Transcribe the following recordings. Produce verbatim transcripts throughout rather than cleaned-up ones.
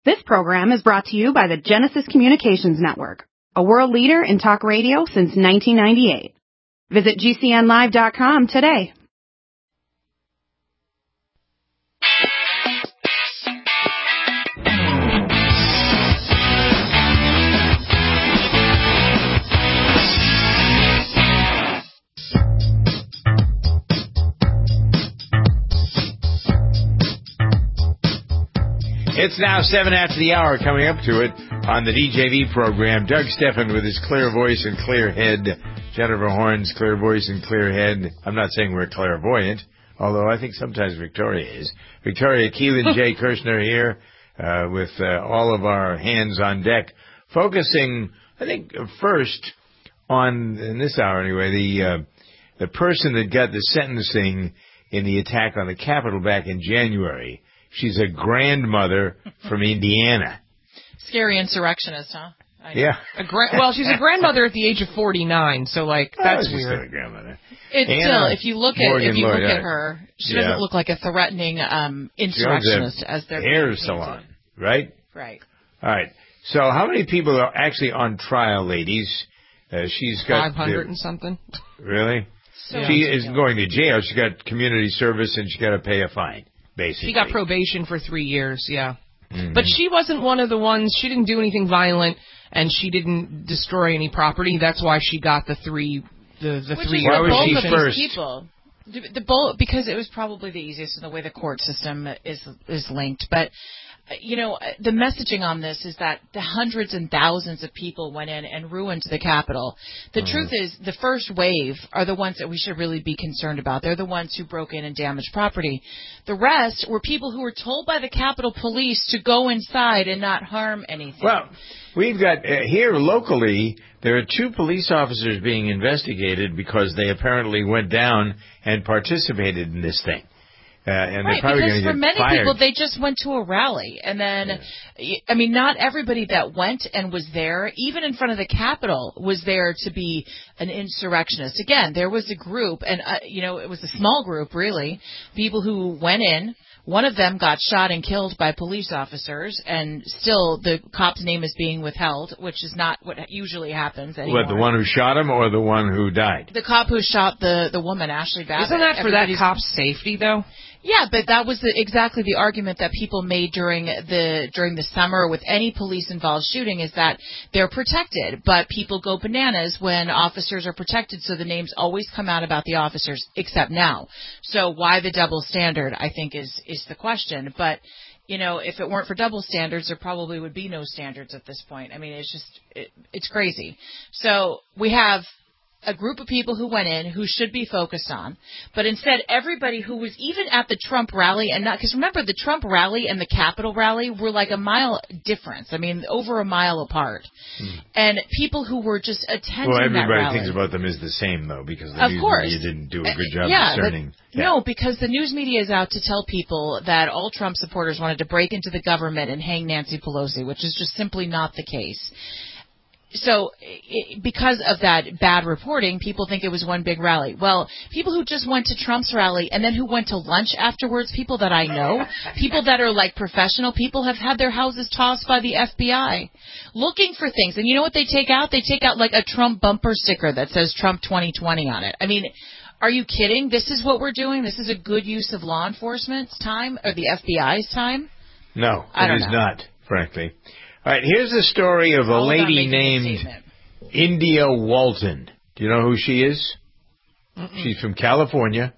This program is brought to you by the Genesis Communications Network, a world leader in talk radio since nineteen ninety-eight. Visit G C N live dot com today. It's now seven after the hour, coming up to it on the D J V program. Doug Steffen with his clear voice and clear head. Jennifer Horn's clear voice and clear head. I'm not saying we're clairvoyant, although I think sometimes Victoria is. Victoria Keelan, Jay Kirshner here uh, with uh, all of our hands on deck, focusing, I think, first on, in this hour anyway, the uh, the person that got the sentencing in the attack on the Capitol back in January. She's a grandmother from Indiana. Scary insurrectionist, huh? I Yeah. A gra- well, she's a grandmother at the age of forty-nine, so like that's oh, weird. A grandmother. It's Anna still, if you look at Morgan if you Lloyd, look yeah. at her, she Yeah. doesn't look like a threatening um, insurrectionist as they're hair being salon, painted. right? Right. All right. So, how many people are actually on trial, ladies? Uh, she's got Five hundred and something. Really? So she is going to jail. She got community service, and she got to pay a fine. Basically. She got probation for three years, yeah. Mm-hmm. But she wasn't one of the ones, she didn't do anything violent, and she didn't destroy any property. That's why she got the three, the, the Which three is year Why was she both of first? these people. The, the bullet, because it was probably the easiest in the way the court system is is linked. But, you know, the messaging on this is that the hundreds and thousands of people went in and ruined the Capitol. The Mm-hmm. truth is the first wave are the ones that we should really be concerned about. They're the ones who broke in and damaged property. The rest were people who were told by the Capitol Police to go inside and not harm anything. Well, we've got uh, here locally, there are two police officers being investigated because they apparently went down and participated in this thing. Uh, and right, they're probably because going to for get many fired. people, they just went to a rally. And then, yeah. I mean, not everybody that went and was there, even in front of the Capitol, was there to be an insurrectionist. Again, there was a group, and, uh, you know, it was a small group, really, people who went in. One of them got shot and killed by police officers, and still the cop's name is being withheld, which is not what usually happens anymore. What, the one who shot him or the one who died? The cop who shot the, the woman, Ashley Babbitt. Isn't that for that Everybody's- cop's safety, though? Yeah, but that was the, exactly the argument that people made during the during the summer with any police-involved shooting is that they're protected, but people go bananas when officers are protected, so the names always come out about the officers, except now. So why the double standard, I think, is, is the question. But, you know, if it weren't for double standards, there probably would be no standards at this point. I mean, it's just, it, it's crazy. So we have a group of people who went in who should be focused on, but instead everybody who was even at the Trump rally and not, because remember the Trump rally and the Capitol rally were like a mile difference. I mean, over a mile apart. Hmm. And people who were just attending Well, that everybody rally, thinks about them as the same, though, because the of news course. media didn't do a good job yeah, discerning. But, yeah, no, because the news media is out to tell people that all Trump supporters wanted to break into the government and hang Nancy Pelosi, which is just simply not the case. So it, because of that bad reporting, people think it was one big rally. Well, people who just went to Trump's rally and then who went to lunch afterwards, people that I know, people that are like professional people have had their houses tossed by the F B I looking for things. And you know what they take out? They take out like a Trump bumper sticker that says Trump twenty twenty on it. I mean, are you kidding? This is what we're doing? This is a good use of law enforcement's time or the F B I's time? No, I it don't is know. not, frankly. All right, here's the story of a All about lady making a named statement. India Walton. Do you know who she is? Mm-mm. She's from California.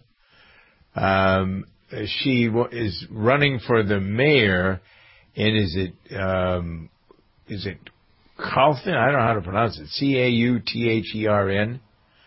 Um, she w- is running for the mayor in, is it, um, is it Carlton? I don't know how to pronounce it. C A U T H E R N.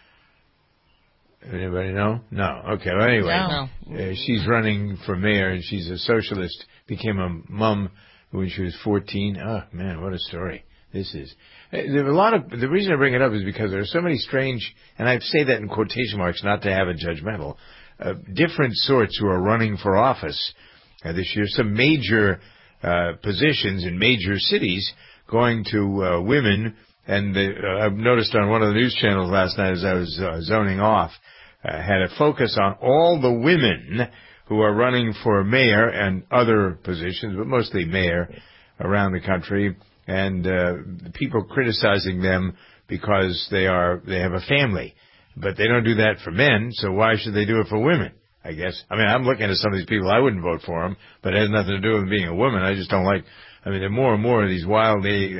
Anybody know? No. Okay. Well, anyway, No. uh, she's running for mayor, and she's a socialist. Became a mom when she was fourteen. Oh man, what a story this is. Uh, There are a lot of the reason I bring it up is because there are so many strange, and I say that in quotation marks, not to have it judgmental. Uh, different sorts who are running for office uh, this year. Some major uh, positions in major cities going to uh, women. And the, uh, I've noticed on one of the news channels last night as I was uh, zoning off, uh, had a focus on all the women who are running for mayor and other positions, but mostly mayor, around the country, and uh, people criticizing them because they are they have a family. But they don't do that for men, so why should they do it for women, I guess? I mean, I'm looking at some of these people, I wouldn't vote for them, but it has nothing to do with being a woman. I just don't like, I mean, there are more and more of these wild-eyed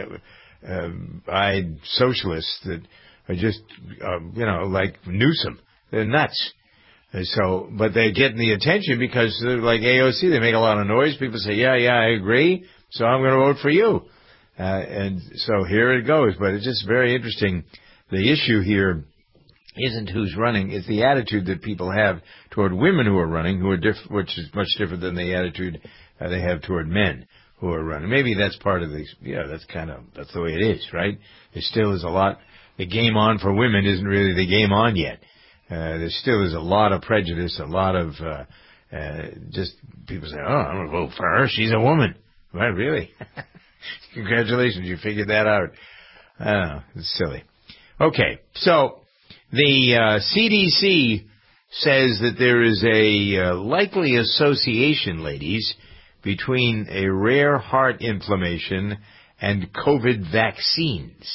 uh, socialists that are just, uh, you know, like Newsom. They're nuts. And so, but they're getting the attention because they're like A O C, they make a lot of noise. People say, yeah, yeah, I agree, so I'm going to vote for you. Uh, and so here it goes. But it's just very interesting. The issue here isn't who's running, it's the attitude that people have toward women who are running, who are diff- which is much different than the attitude uh, they have toward men who are running. Maybe that's part of the, yeah, that's kind of, that's the way it is, right? There still is a lot, the game on for women isn't really the game on yet. Uh, there still is a lot of prejudice, a lot of, uh, uh, just people say, oh, I'm going to vote for her, she's a woman. Right, really? Congratulations, you figured that out. I don't know, it's silly. Okay, so, the uh, C D C says that there is a uh, likely association, ladies, between a rare heart inflammation and COVID vaccines.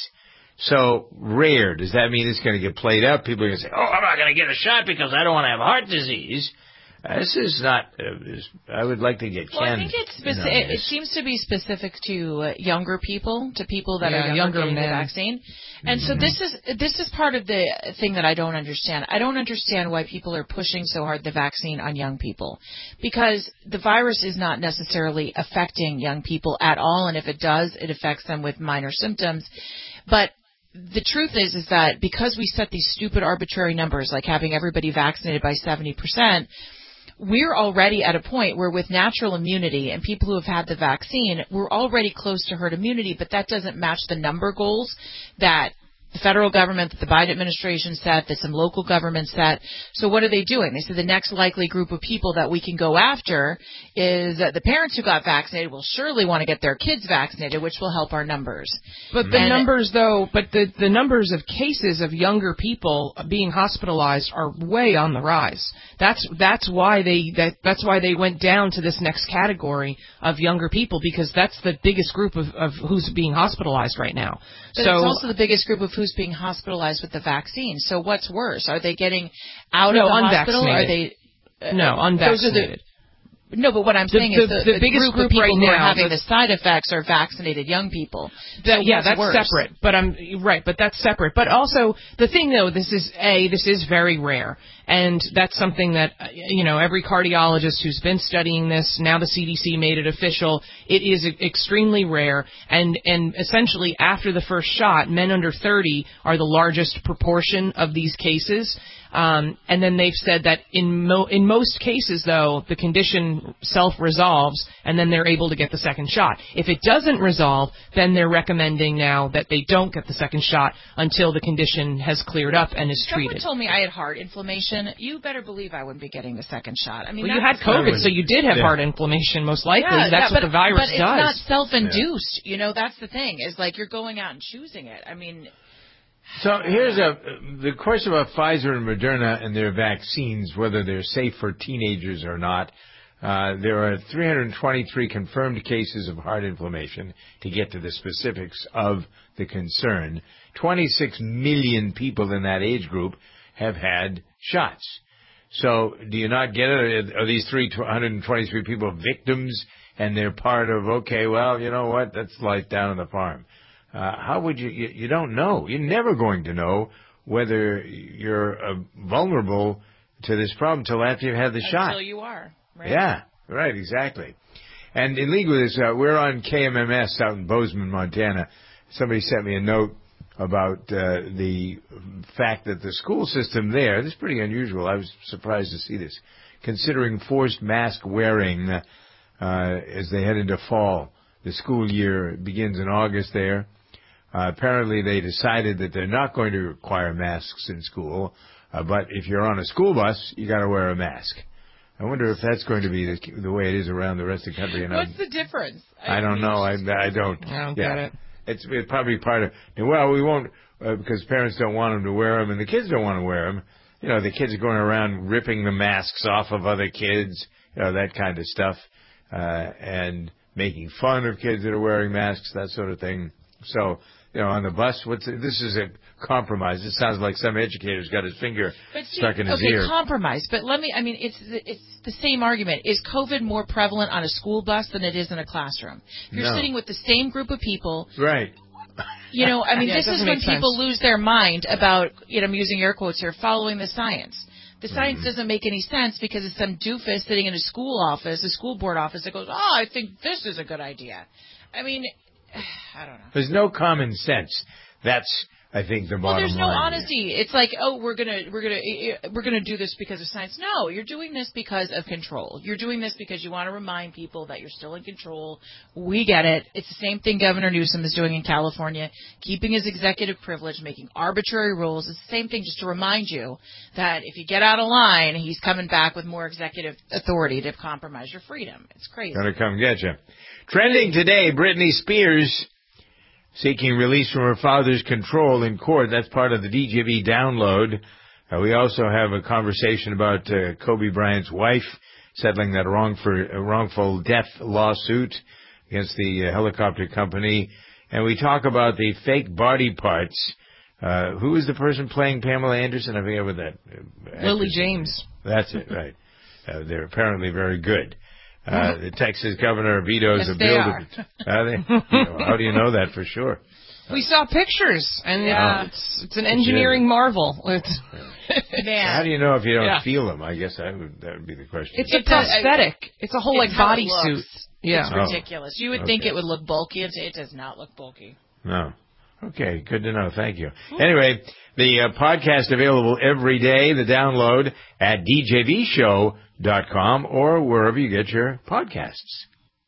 So, rare, does that mean it's going to get played up? People are going to say, oh, I'm not going to get a shot because I don't want to have heart disease. Uh, this is not, uh, is, I would like to get Ken. Well, I think it's speci- it, it seems to be specific to uh, younger people, to people that yeah, are younger getting men. the vaccine. And mm-hmm. so this is this is part of the thing that I don't understand. I don't understand why people are pushing so hard the vaccine on young people, because the virus is not necessarily affecting young people at all, and if it does, it affects them with minor symptoms. But the truth is, is that because we set these stupid arbitrary numbers, like having everybody vaccinated by seventy percent, we're already at a point where with natural immunity and people who have had the vaccine, we're already close to herd immunity, but that doesn't match the number goals that the federal government, that the Biden administration set, that some local governments set. So what are they doing? They said the next likely group of people that we can go after is uh, the parents who got vaccinated will surely want to get their kids vaccinated, which will help our numbers. But the and numbers, though, but the, the numbers of cases of younger people being hospitalized are way on the rise. That's that's why they that that's why they went down to this next category of younger people, because that's the biggest group of, of who's being hospitalized right now. But so it's also the biggest group of who's being hospitalized with the vaccine. So what's worse? Are they getting out no, of the unvaccinated. hospital? Are they uh, no unvaccinated? The, no, but what I'm saying the, is the, the, the biggest group, group of people right who now, are having the, the side effects are vaccinated young people. That, so yeah, what's that's worse? separate. But I'm right. But that's separate. But also the thing, though, this is a this is very rare, and that's something that uh, you know every cardiologist who's been studying this, now the C D C made it official. It is extremely rare, and and essentially after the first shot, men under thirty are the largest proportion of these cases. Um, and then they've said that in mo- in most cases, though, the condition self-resolves, and then they're able to get the second shot. If it doesn't resolve, then they're recommending now that they don't get the second shot until the condition has cleared up and is Someone treated. told me I had heart inflammation. You better believe I wouldn't be getting the second shot. I mean, well, you had COVID, so you did have yeah. heart inflammation, most likely. Yeah, that's yeah, what but, the virus but does. But it's not self-induced. Yeah. You know, that's the thing. Is like you're going out and choosing it. I mean. So here's a the question about Pfizer and Moderna and their vaccines, whether they're safe for teenagers or not. Uh, there are three hundred twenty-three confirmed cases of heart inflammation, to get to the specifics of the concern. twenty-six million people in that age group have had shots. So do you not get it? Are these three hundred twenty-three people victims, and they're part of, okay, well, you know what, that's life down on the farm. Uh, how would you, you, you don't know. You're never going to know whether you're uh, vulnerable to this problem until after you've had the Until shot. Until you are, right? Yeah, right, exactly. And in league with this, uh, we're on K M M S out in Bozeman, Montana. Somebody sent me a note about uh, the fact that the school system there, this is pretty unusual, I was surprised to see this, considering forced mask wearing uh, as they head into fall. The school year begins in August there. Uh, apparently they decided that they're not going to require masks in school, uh, but if you're on a school bus, you got to wear a mask. I wonder if that's going to be the, the way it is around the rest of the country. And What's I'm, the difference? I, I don't know. I, I don't. I don't yeah. get it. It's, it's probably part of, well, we won't, uh, because parents don't want them to wear them and the kids don't want to wear them. You know, the kids are going around ripping the masks off of other kids, you know, that kind of stuff. Uh, and making fun of kids that are wearing masks, that sort of thing. So, you know, on the bus, what's it, this is a compromise. It sounds like some educator's got his finger but see, stuck in his okay, ear. Okay, compromise. But let me, I mean, it's it's the same argument. Is COVID more prevalent on a school bus than it is in a classroom? If you're No. sitting with the same group of people. Right. You know, I mean, yeah, this is when sense. people lose their mind about, you know, I'm using air quotes here, following the science. The science mm-hmm. doesn't make any sense because it's some doofus sitting in a school office, a school board office, that goes, oh, I think this is a good idea. I mean, I don't know. There's no common sense. That's, I think, the bottom line. Well, there's no line honesty. here. It's like, oh, we're gonna, we're gonna, we're gonna do this because of science. No, you're doing this because of control. You're doing this because you want to remind people that you're still in control. We get it. It's the same thing Governor Newsom is doing in California, keeping his executive privilege, making arbitrary rules. It's the same thing, just to remind you that if you get out of line, he's coming back with more executive authority to compromise your freedom. It's crazy. Gonna come get you. Trending today, Britney Spears seeking release from her father's control in court. That's part of the D J V download. Uh, we also have a conversation about uh, Kobe Bryant's wife settling that wrong for, uh, wrongful death lawsuit against the uh, helicopter company. And we talk about the fake body parts. Uh, who is the person playing Pamela Anderson? I forget what that. Uh, Lily James. That's it, right. Uh, they're apparently very good. Uh, the Texas governor vetoes yes, a bill. They are. To, are they? You know, how do you know that for sure? We saw pictures, and yeah. uh, it's it's an engineering marvel. It's, Man. How do you know if you don't yeah. feel them? I guess that would that would be the question. It's, it's a prosthetic. A, it's a whole it's like bodysuit. Yeah, it's ridiculous. You would okay. think it would look bulky. It, it does not look bulky. No. Okay, good to know. Thank you. Anyway, the uh, podcast available every day, the download at d j v show dot com or wherever you get your podcasts.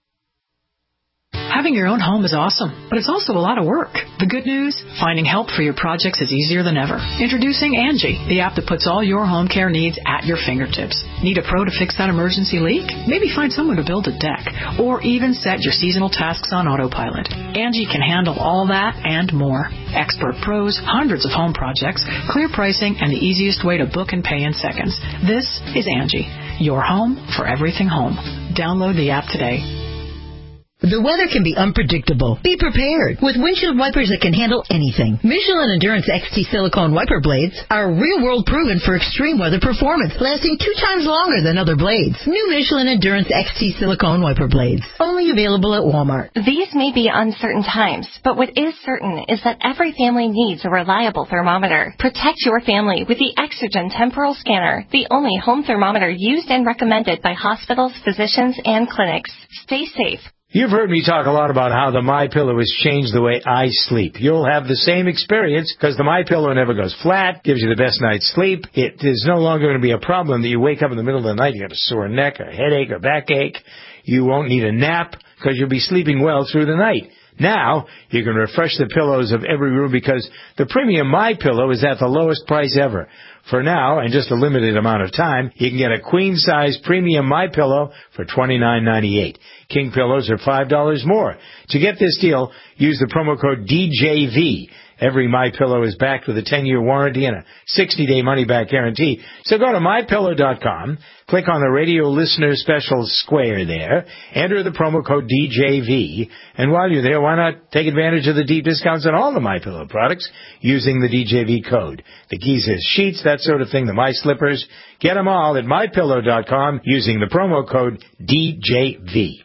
Having your own home is awesome, but it's also a lot of work. The good news? Finding help for your projects is easier than ever. Introducing Angie, the app that puts all your home care needs at your fingertips. Need a pro to fix that emergency leak? Maybe find someone to build a deck, or even set your seasonal tasks on autopilot. Angie can handle all that and more. Expert pros, hundreds of home projects, clear pricing, and the easiest way to book and pay in seconds. This is Angie, your home for everything home. Download the app today. The weather can be unpredictable. Be prepared with windshield wipers that can handle anything. Michelin Endurance X T silicone wiper blades are real-world proven for extreme weather performance, lasting two times longer than other blades. New Michelin Endurance X T silicone wiper blades, only available at Walmart. These may be uncertain times, but what is certain is that every family needs a reliable thermometer. Protect your family with the Exergen Temporal Scanner, the only home thermometer used and recommended by hospitals, physicians, and clinics. Stay safe. You've heard me talk a lot about how the MyPillow has changed the way I sleep. You'll have the same experience because the MyPillow never goes flat, gives you the best night's sleep. It is no longer going to be a problem that you wake up in the middle of the night, you got a sore neck, a headache, or backache. You won't need a nap because you'll be sleeping well through the night. Now, you can refresh the pillows of every room because the premium MyPillow is at the lowest price ever. For now, and just a limited amount of time, you can get a queen-size premium MyPillow for twenty-nine ninety-eight. King pillows are five dollars more. To get this deal, use the promo code D J V. Every MyPillow is backed with a ten-year warranty and a sixty-day money-back guarantee. So go to my pillow dot com, click on the radio listener special square there, enter the promo code D J V, and while you're there, why not take advantage of the deep discounts on all the MyPillow products using the D J V code. The Giza sheets, that sort of thing, the My Slippers, get them all at my pillow dot com using the promo code D J V.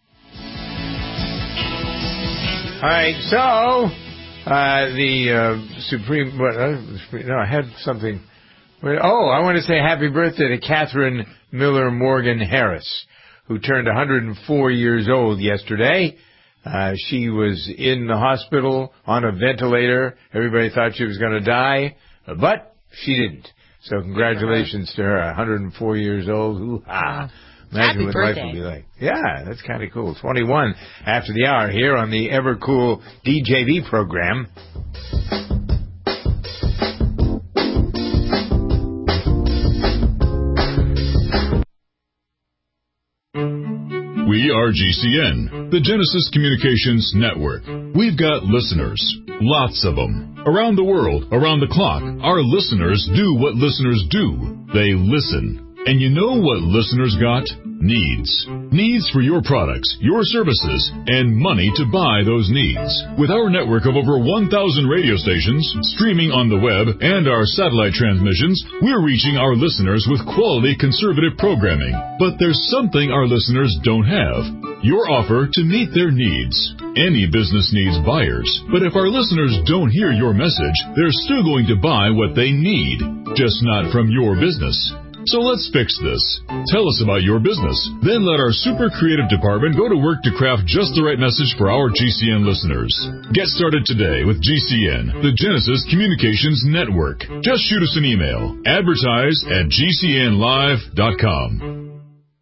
All right, so... Uh, the uh, Supreme, what, uh, no, I had something. Oh, I want to say happy birthday to Catherine Miller Morgan Harris, who turned one hundred four years old yesterday. Uh, she was in the hospital on a ventilator. Everybody thought she was going to die, but she didn't. So congratulations to her, one hundred four years old. Hoo-ha. Imagine Happy what birthday. life will be like. Yeah, that's kind of cool. twenty-one after the hour here on the ever cool D J V program. We are G C N, the Genesis Communications Network. We've got listeners, lots of them. Around the world, around the clock, our listeners do what listeners do. They listen. And you know what listeners got? Needs. Needs for your products, your services, and money to buy those needs. With our network of over one thousand radio stations, streaming on the web, and our satellite transmissions, we're reaching our listeners with quality conservative programming. But there's something our listeners don't have. Your offer to meet their needs. Any business needs buyers, but if our listeners don't hear your message, they're still going to buy what they need, just not from your business. So let's fix this. Tell us about your business. Then let our super creative department go to work to craft just the right message for our G C N listeners. Get started today with G C N, the Genesis Communications Network. Just shoot us an email. Advertise at G C N live dot com.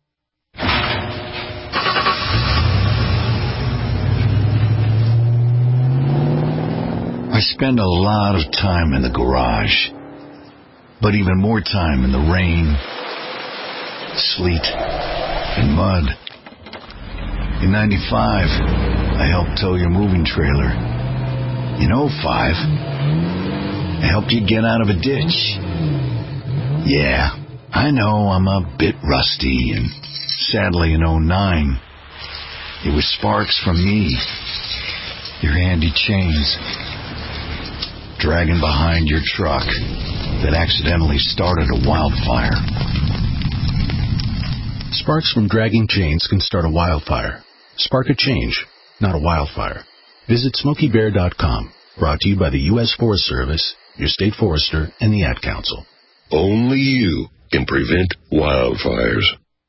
I spend a lot of time in the garage, but even more time in the rain, sleet, and mud. In ninety-five, I helped tow your moving trailer. In oh five, I helped you get out of a ditch. Yeah, I know I'm a bit rusty, and sadly in oh nine, it was sparks from me, your handy chains, dragging behind your truck that accidentally started a wildfire. Sparks from dragging chains can start a wildfire. Spark a change, not a wildfire. Visit Smokey Bear dot com. Brought to you by the U S Forest Service, your state forester, and the Ad Council. Only you can prevent wildfires.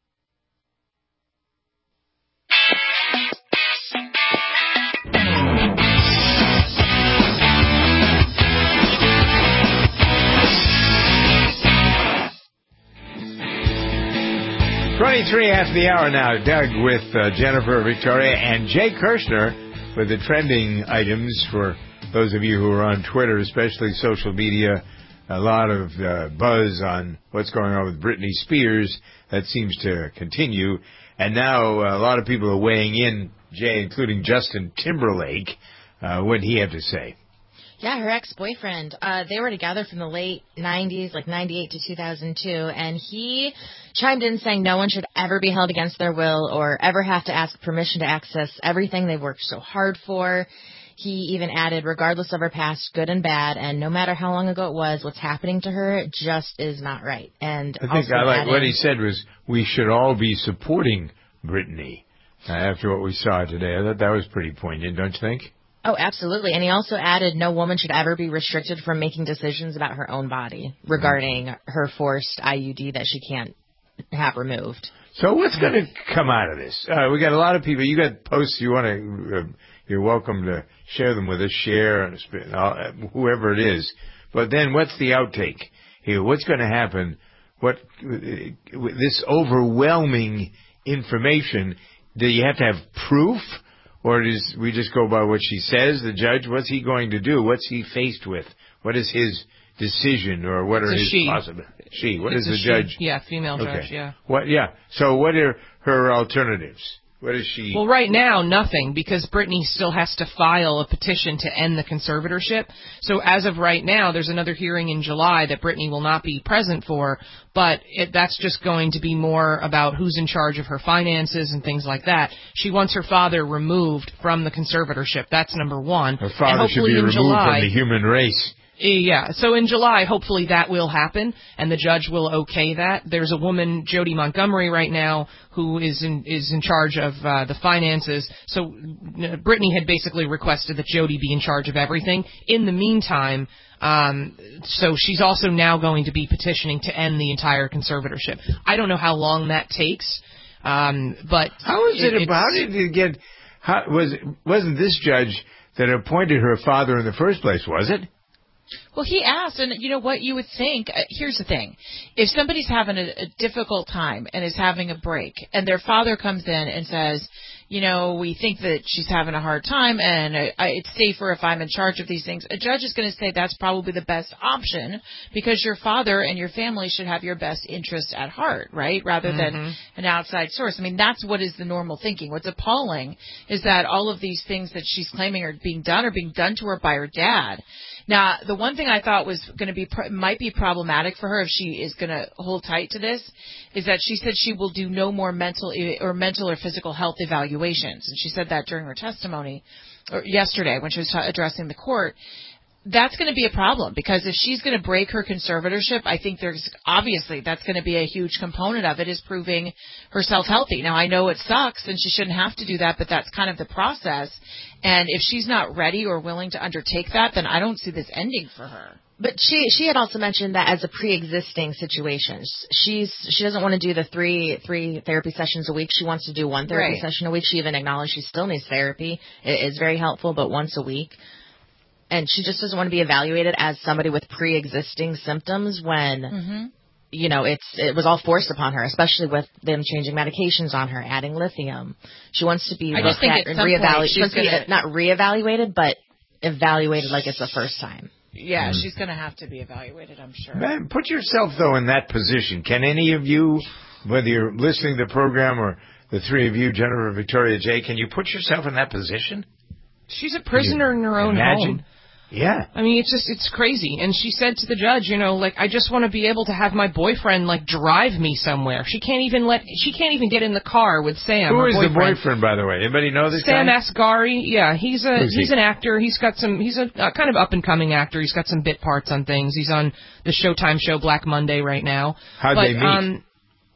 twenty-three after the hour now. Doug with uh, Jennifer, Victoria, and Jay Kirshner with the trending items for those of you who are on Twitter, especially social media. A lot of uh, buzz on what's going on with Britney Spears. That seems to continue. And now uh, a lot of people are weighing in, Jay, including Justin Timberlake. Uh, what did he have to say? Yeah, her ex-boyfriend. Uh, they were together from the late nineties, like ninety-eight to two thousand two, and he chimed in saying no one should ever be held against their will or ever have to ask permission to access everything they've worked so hard for. He even added, regardless of her past, good and bad, and no matter how long ago it was, what's happening to her just is not right. And I think I like added, what he said was we should all be supporting Britney uh, after what we saw today. I thought that was pretty poignant, don't you think? Oh, absolutely. And he also added no woman should ever be restricted from making decisions about her own body regarding mm-hmm. her forced I U D that she can't have removed. So what's going to come out of this? Uh, we got a lot of people. You got posts you want to, uh, you're welcome to share them with us, share, uh, whoever it is. But then what's the outtake here? What's going to happen? What, this overwhelming information, do you have to have proof? Or does we just go by what she says, the judge? What's he going to do? What's he faced with? What is his decision, or what it's are his she. possible? She. What it's is the she. judge? Yeah, female okay. judge. Yeah. What? Yeah. So what are her alternatives? What is she? Well, right now, nothing, because Britney still has to file a petition to end the conservatorship. So as of right now, there's another hearing in July that Britney will not be present for, but it, that's just going to be more about who's in charge of her finances and things like that. She wants her father removed from the conservatorship. That's number one. Her father should be removed July, from the human race. Yeah, so in July, hopefully that will happen, and the judge will okay that. There's a woman, Jody Montgomery, right now, who is in is in charge of uh, the finances. So uh, Britney had basically requested that Jody be in charge of everything. In the meantime, um, so she's also now going to be petitioning to end the entire conservatorship. I don't know how long that takes, um, but how is it, it about it to get? How, was wasn't this judge that appointed her father in the first place? Was it? Well, he asked, and you know what you would think, uh, here's the thing. If somebody's having a, a difficult time and is having a break, and their father comes in and says, you know, we think that she's having a hard time and I, I, it's safer if I'm in charge of these things. A judge is going to say that's probably the best option because your father and your family should have your best interests at heart, right? Rather mm-hmm. than an outside source. I mean, that's what is the normal thinking. What's appalling is that all of these things that she's claiming are being done are being done to her by her dad. Now, the one thing I thought was going to be might be problematic for her if she is going to hold tight to this is that she said she will do no more mental or mental or physical health evaluations, and she said that during her testimony or yesterday when she was addressing the court. That's going to be a problem because if she's going to break her conservatorship, I think there's obviously that's going to be a huge component of it is proving herself healthy. Now, I know it sucks and she shouldn't have to do that, but that's kind of the process. And if she's not ready or willing to undertake that, then I don't see this ending for her. But she she had also mentioned that as a pre-existing situation. She's she doesn't want to do the three three therapy sessions a week. She wants to do one therapy right. session a week. She even acknowledged she still needs therapy. It is very helpful, but once a week. And she just doesn't want to be evaluated as somebody with pre-existing symptoms when, mm-hmm. you know, it's it was all forced upon her, especially with them changing medications on her, adding lithium. She wants to be I looked at and reevaluated. She wants to be not reevaluated, but evaluated like it's the first time. Yeah, mm. she's going to have to be evaluated, I'm sure. Man, put yourself, though, in that position. Can any of you, whether you're listening to the program or the three of you, Jennifer, Victoria, Jay, can you put yourself in that position? She's a prisoner in her own imagine? home. Yeah. I mean, it's just, it's crazy. And she said to the judge, you know, like, I just want to be able to have my boyfriend, like, drive me somewhere. She can't even let, she can't even get in the car with Sam. Who is boyfriend. the boyfriend, by the way? Anybody know this Sam guy? Asghari. Yeah, he's a, Who's he's he? an actor. He's got some, he's a uh, kind of up-and-coming actor. He's got some bit parts on things. He's on the Showtime show Black Monday right now. How'd but, they meet? Um,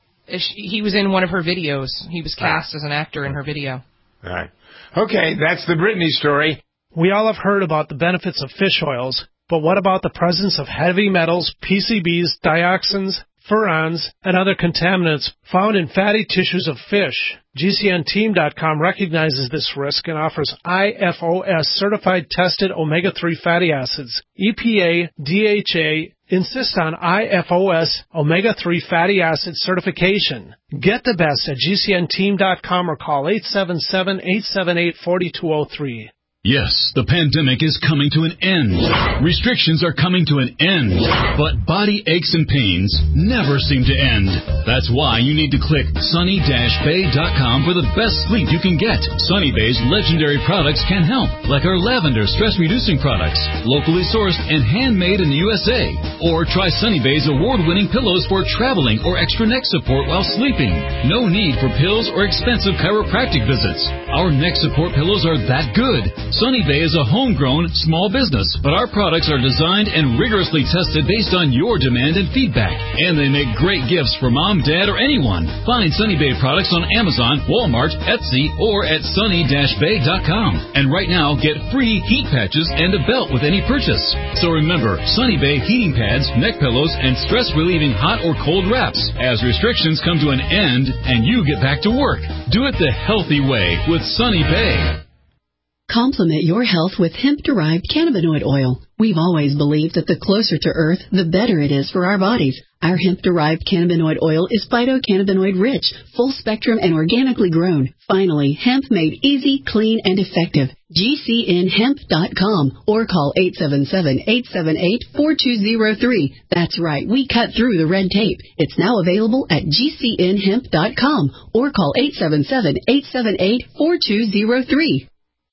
he was in one of her videos. He was cast ah. as an actor in her video. All right. Okay, that's the Brittany story. We all have heard about the benefits of fish oils, but what about the presence of heavy metals, P C Bs, dioxins, furans, and other contaminants found in fatty tissues of fish? G C N team dot com recognizes this risk and offers I F O S-certified tested omega three fatty acids. E P A, D H A insist on I F O S omega three fatty acid certification. Get the best at G C N team dot com or call eight seven seven, eight seven eight, four two zero three. Yes, the pandemic is coming to an end. Restrictions are coming to an end. But body aches and pains never seem to end. That's why you need to click sunny dash bay dot com for the best sleep you can get. Sunny Bay's legendary products can help, like our lavender stress-reducing products, locally sourced and handmade in the U S A. Or try Sunny Bay's award-winning pillows for traveling or extra neck support while sleeping. No need for pills or expensive chiropractic visits. Our neck support pillows are that good. Sunny Bay is a homegrown, small business, but our products are designed and rigorously tested based on your demand and feedback. And they make great gifts for mom, dad, or anyone. Find Sunny Bay products on Amazon, Walmart, Etsy, or at sunny dash bay dot com. And right now, get free heat patches and a belt with any purchase. So remember, Sunny Bay heating pads, neck pillows, and stress-relieving hot or cold wraps as restrictions come to an end and you get back to work. Do it the healthy way with Sunny Bay. Complement your health with hemp-derived cannabinoid oil. We've always believed that the closer to Earth, the better it is for our bodies. Our hemp-derived cannabinoid oil is phytocannabinoid-rich, full-spectrum, and organically grown. Finally, hemp made easy, clean, and effective. G C N hemp dot com or call eight seven seven, eight seven eight, four two zero three. That's right, we cut through the red tape. It's now available at G C N hemp dot com or call eight seven seven, eight seven eight, four two zero three.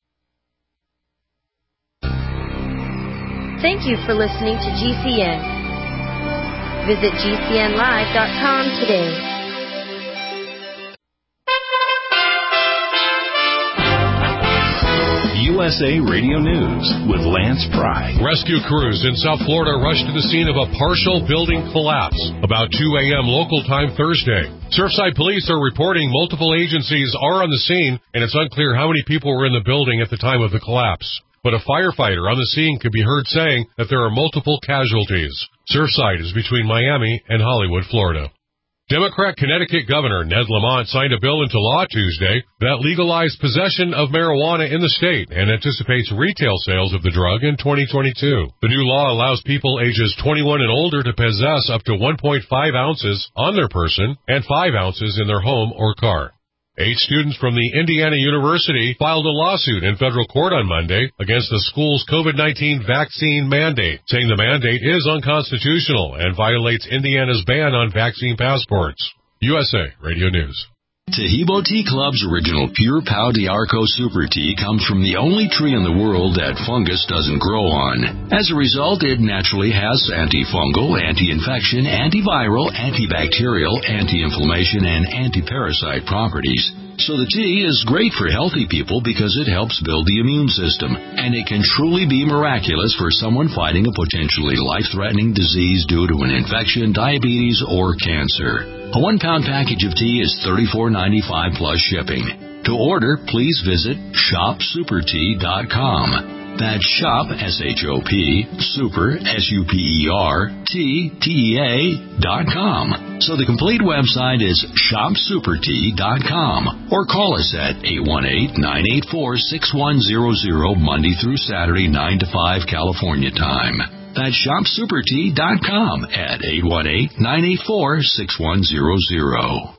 Thank you for listening to G C N. Visit G C N live dot com today. U S A Radio News with Lance Pry. Rescue crews in South Florida rushed to the scene of a partial building collapse about two a.m. local time Thursday. Surfside police are reporting multiple agencies are on the scene, and it's unclear how many people were in the building at the time of the collapse. But a firefighter on the scene could be heard saying that there are multiple casualties. Surfside is between Miami and Hollywood, Florida. Democrat Connecticut Governor Ned Lamont signed a bill into law Tuesday that legalized possession of marijuana in the state and anticipates retail sales of the drug in twenty twenty-two. The new law allows people ages twenty-one and older to possess up to one point five ounces on their person and five ounces in their home or car. Eight students from the Indiana University filed a lawsuit in federal court on Monday against the school's COVID nineteen vaccine mandate, saying the mandate is unconstitutional and violates Indiana's ban on vaccine passports. U S A Radio News. Tahibo Tea Club's original Pure Pau d'Arco Super Tea comes from the only tree in the world that fungus doesn't grow on. As a result, it naturally has antifungal, anti-infection, antiviral, antibacterial, anti-inflammation, and anti-parasite properties. So the tea is great for healthy people because it helps build the immune system, and it can truly be miraculous for someone fighting a potentially life-threatening disease due to an infection, diabetes, or cancer. A one-pound package of tea is thirty-four ninety-five plus shipping. To order, please visit shop super tea dot com. That's shop, S H O P, super, S U P E R, T, T E A, dot com. So the complete website is shop super tea dot com. Or call us at eight one eight, nine eight four, six one zero zero Monday through Saturday, nine to five California time. That's shop super tea dot com at eight one eight, nine eight four, six one zero zero.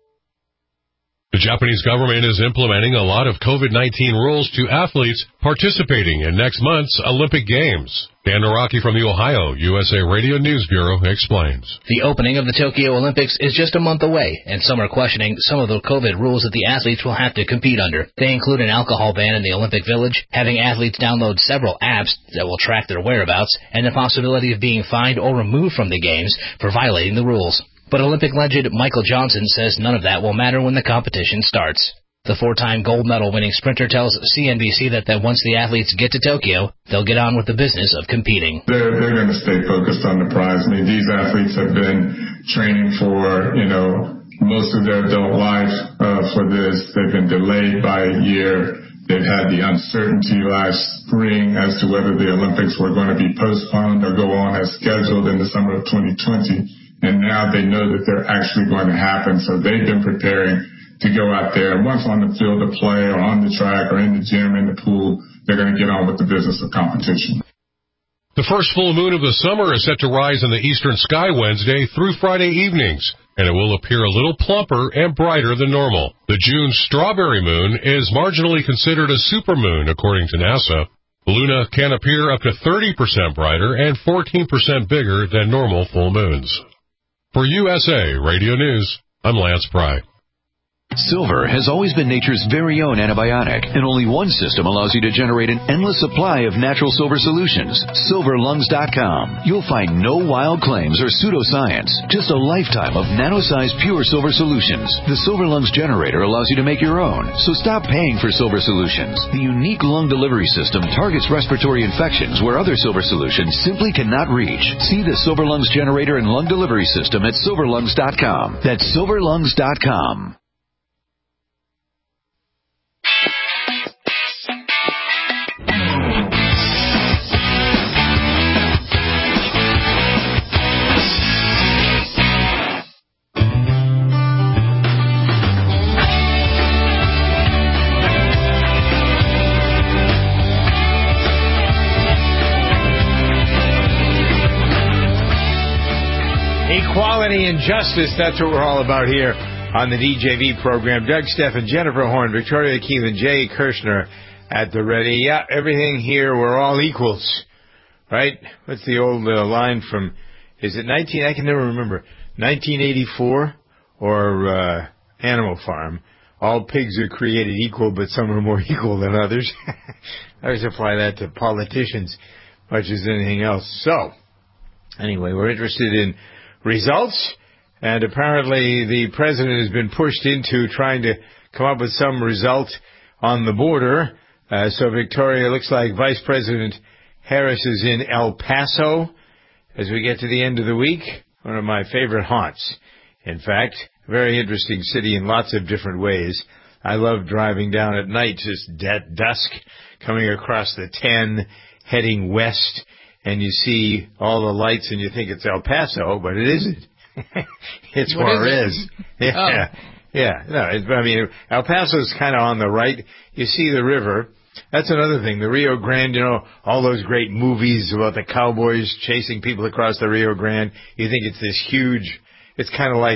The Japanese government is implementing a lot of COVID nineteen rules to athletes participating in next month's Olympic Games. Dan Naraki from the Ohio U S A Radio News Bureau explains. The opening of the Tokyo Olympics is just a month away, and some are questioning some of the COVID rules that the athletes will have to compete under. They include an alcohol ban in the Olympic Village, having athletes download several apps that will track their whereabouts, and the possibility of being fined or removed from the games for violating the rules. But Olympic legend Michael Johnson says none of that will matter when the competition starts. The four-time gold medal winning sprinter tells C N B C that, that once the athletes get to Tokyo, they'll get on with the business of competing. They're, they're going to stay focused on the prize. I mean, these athletes have been training for, you know, most of their adult life uh, for this. They've been delayed by a year. They've had the uncertainty last spring as to whether the Olympics were going to be postponed or go on as scheduled in the summer of twenty twenty. And now they know that they're actually going to happen. So they've been preparing to go out there. Once on the field of play or on the track or in the gym, in the pool, they're going to get on with the business of competition. The first full moon of the summer is set to rise in the eastern sky Wednesday through Friday evenings, and it will appear a little plumper and brighter than normal. The June strawberry moon is marginally considered a supermoon, according to NASA. Luna can appear up to thirty percent brighter and fourteen percent bigger than normal full moons. For U S A Radio News, I'm Lance Pry. Silver has always been nature's very own antibiotic, and only one system allows you to generate an endless supply of natural silver solutions. silver lungs dot com. You'll find no wild claims or pseudoscience, just a lifetime of nano-sized pure silver solutions. The Silver Lungs generator allows you to make your own, so stop paying for silver solutions. The unique lung delivery system targets respiratory infections where other silver solutions simply cannot reach. See the Silver Lungs generator and lung delivery system at silver lungs dot com. That's silver lungs dot com. Equality and justice, that's what we're all about here on the D J V program. Doug Steffen, Jennifer Horn, Victoria Keelan, Jay Kirshner at the ready. Yeah, everything here, we're all equals, right? What's the old uh, line from, is it nineteen, I can never remember, nineteen eighty-four or uh, Animal Farm? All pigs are created equal, but some are more equal than others. I always apply that to politicians much as anything else. So, anyway, we're interested in results, and apparently the president has been pushed into trying to come up with some result on the border. Uh, so, Victoria, looks like Vice President Harris is in El Paso as we get to the end of the week. One of my favorite haunts, in fact. Very interesting city in lots of different ways. I love driving down at night, just at dusk, coming across the ten, heading west, and you see all the lights and you think it's El Paso, but it isn't. It's what Juarez. Is it? Yeah. Oh. Yeah. No, it, I mean, El Paso's kind of on the right. You see the river. That's another thing. The Rio Grande, you know, all those great movies about the cowboys chasing people across the Rio Grande. You think it's this huge, it's kind of like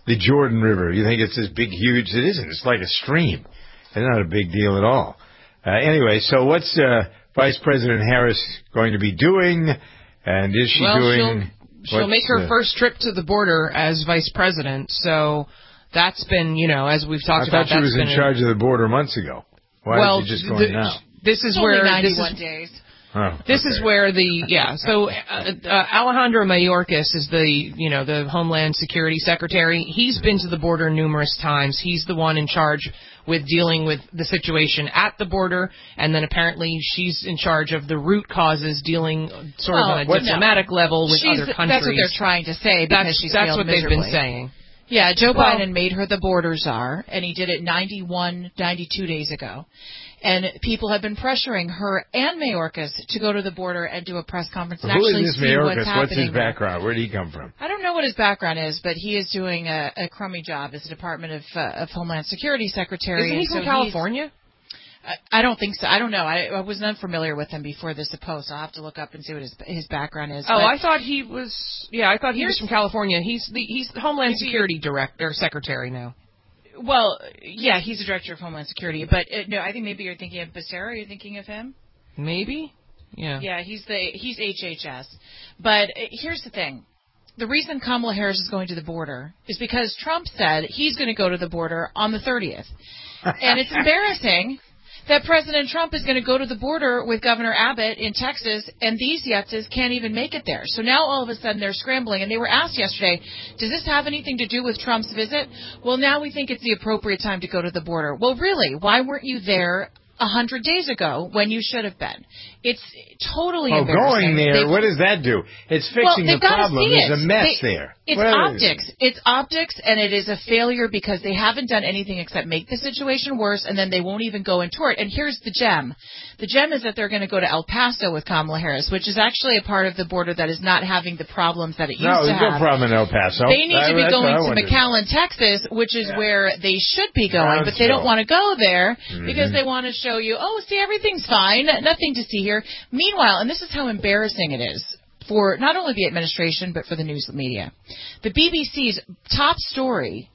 the Jordan River. You think it's this big, huge? It isn't. It's like a stream. It's not a big deal at all. Uh, anyway, so what's uh, Vice President Harris going to be doing? And is she well, doing... She'll, she'll make her uh, first trip to the border as vice president. So that's been, you know, as we've talked I about. thought she was in a, charge of the border months ago. Why well, is she just going the, now? This is it's where only ninety-one this is, days. Oh, This okay. is where the yeah. So uh, uh, Alejandro Mayorkas is the you know the Homeland Security Secretary. He's been to the border numerous times. He's the one in charge with dealing with the situation at the border, and then apparently she's in charge of the root causes, dealing sort well, of on a diplomatic no. level with She's, other countries. That's what they're trying to say because that's, she's that's failed what miserably. they've been saying. Yeah, Joe well, Biden made her the border czar, and he did it ninety-one, ninety-two days ago. And people have been pressuring her and Mayorkas to go to the border and do a press conference and Who actually is this see Mayorkas? what's happening. What's his background? Where did he come from? I don't know what his background is, but he is doing a, a crummy job as the Department of, uh, of Homeland Security Secretary. Isn't he from so California? I, I don't think so. I don't know. I, I was unfamiliar with him before this post. I'll have to look up and see what his his background is. Oh, but I thought he was. Yeah, I thought he was from California. He's the he's the Homeland Security Director, Secretary now. Well, yeah, he's the Director of Homeland Security. But uh, no, I think maybe you're thinking of Becerra. Are you thinking of him? Maybe. Yeah. Yeah, he's the he's H H S. But uh, here's the thing. The reason Kamala Harris is going to the border is because Trump said he's going to go to the border on the thirtieth. And it's embarrassing that President Trump is going to go to the border with Governor Abbott in Texas, and these Yetzes can't even make it there. So now all of a sudden they're scrambling, and they were asked yesterday, does this have anything to do with Trump's visit? Well, now we think it's the appropriate time to go to the border. Well, really, why weren't you there a hundred days ago when you should have been? It's totally oh, embarrassing. going there, They've, what does that do? It's fixing well, the problem. There's a mess they, there. It's what optics. It's optics, and it is a failure because they haven't done anything except make the situation worse, and then they won't even go and tour it. And here's the gem. The gem is that they're going to go to El Paso with Kamala Harris, which is actually a part of the border that is not having the problems that it used no, to there's have. no problem in El Paso. They need I, to be going to wondered. McAllen, Texas, which is yeah. where they should be going, but they don't want to go there mm-hmm. because they want to show you, oh, see, everything's fine, nothing to see here. Meanwhile, and this is how embarrassing it is for not only the administration but for the news media. The B B C's top story